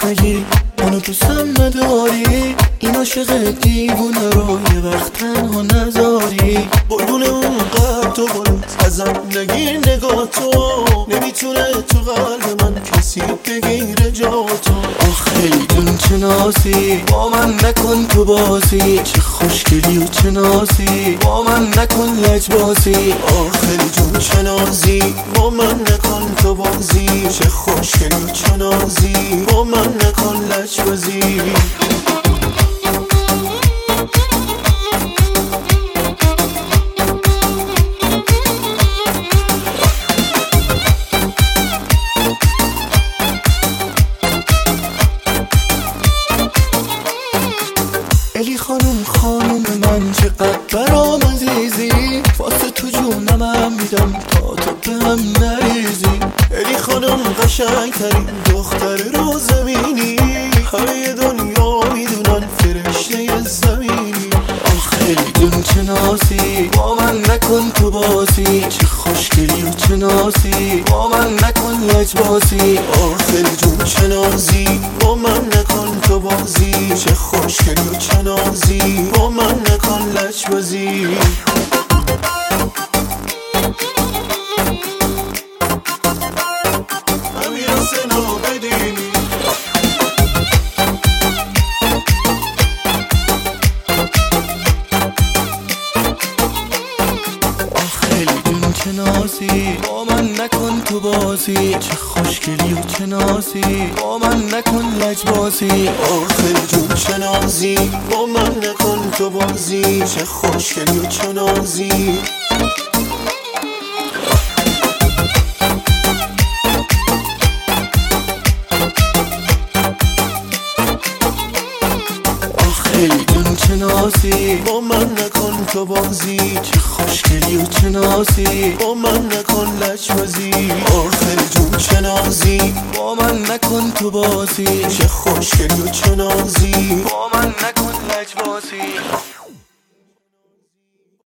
نگی، منو دوستم نداری، این عاشق دیوونه رو یه وقت تنها نذاری. قربون اون قلب تو برو ازم نگیر، نگاه تو نمیتونه تو قلب من کسی بگیره جا تو. خیلی جون چه نازی، با من نکن تو بازی، چه خوشگلی و چه نازی، با من نکن لجبازی. خیلی جون چه نازی، با من نکن تو بازی، چه خوشگلی و چه نازی، با من نکن لجبازی. الی خانوم من چقدر برام عزیزی، واسه تو جونم میدم تا تو به هم نریزی. الی خانوم قشنگ ترین دختر رو زمینی، همه دنیا میدونن فرشته زمینی. خیلی جون چه نازی، با من نکن تو بازی، چه خوشگلی و چه نازی، با من نکن لجبازی. خیلی جون چه نازی، با من نکن تو بازی، چه خوشگلی و چه نازی، با من نکن لجبازی. چه نازی، با من نکن تو بازی، چه خوشگلی و چه نازی، با من نکن لجبازی. خیلی جون چه نازی، با من نکن تو بازی، چه خوشگلی و چه نازی. خیلی جون چه نازی، با من نکن تو بازی، چه خوشگلی و چه نازی، با من نکن لجبازی. خیلی جون چه نازی، با من نکن تو بازی، چه خوشگلی و چه نازی، با من نکن لجبازی.